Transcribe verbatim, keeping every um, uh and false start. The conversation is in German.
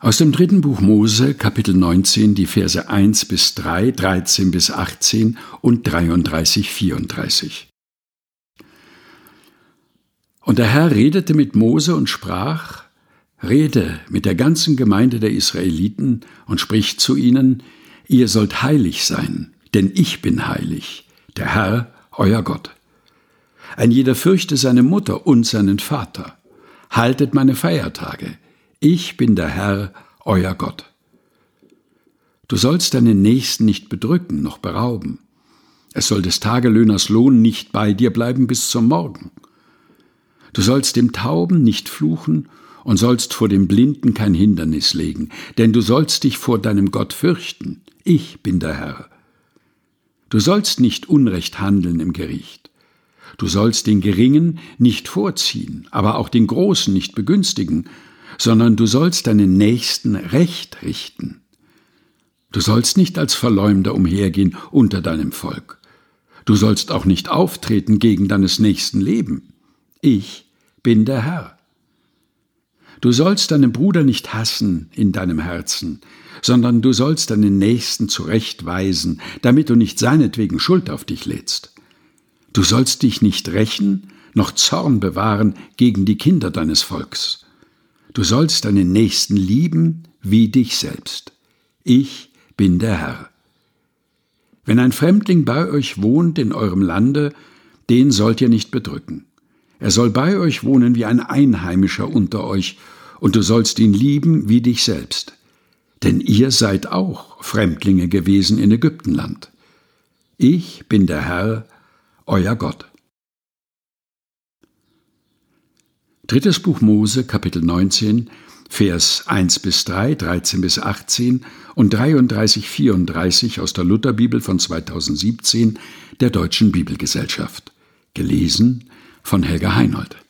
Aus dem dritten Buch Mose, Kapitel neunzehn, die Verse eins bis drei, dreizehn bis achtzehn und dreiunddreißig, vierunddreißig. Und der Herr redete mit Mose und sprach: Rede mit der ganzen Gemeinde der Israeliten und sprich zu ihnen: Ihr sollt heilig sein, denn ich bin heilig, der Herr, euer Gott. Ein jeder fürchte seine Mutter und seinen Vater. Haltet meine Feiertage. Ich bin der Herr, euer Gott. Du sollst deinen Nächsten nicht bedrücken noch berauben. Es soll des Tagelöhners Lohn nicht bei dir bleiben bis zum Morgen. Du sollst dem Tauben nicht fluchen und sollst vor dem Blinden kein Hindernis legen, denn du sollst dich vor deinem Gott fürchten. Ich bin der Herr. Du sollst nicht Unrecht handeln im Gericht. Du sollst den Geringen nicht vorziehen, aber auch den Großen nicht begünstigen, sondern du sollst deinen Nächsten recht richten. Du sollst nicht als Verleumder umhergehen unter deinem Volk. Du sollst auch nicht auftreten gegen deines Nächsten Leben. Ich bin der Herr. Du sollst deinen Bruder nicht hassen in deinem Herzen, sondern du sollst deinen Nächsten zurechtweisen, damit du nicht seinetwegen Schuld auf dich lädst. Du sollst dich nicht rächen, noch Zorn bewahren gegen die Kinder deines Volks. Du sollst deinen Nächsten lieben wie dich selbst. Ich bin der Herr. Wenn ein Fremdling bei euch wohnt in eurem Lande, den sollt ihr nicht bedrücken. Er soll bei euch wohnen wie ein Einheimischer unter euch, und du sollst ihn lieben wie dich selbst. Denn ihr seid auch Fremdlinge gewesen in Ägyptenland. Ich bin der Herr, euer Gott. Drittes Buch Mose, Kapitel neunzehn, Vers eins bis drei, dreizehn bis achtzehn und dreiunddreißig, vierunddreißig aus der Lutherbibel von zweitausendsiebzehn der Deutschen Bibelgesellschaft. Gelesen von Helga Heinold.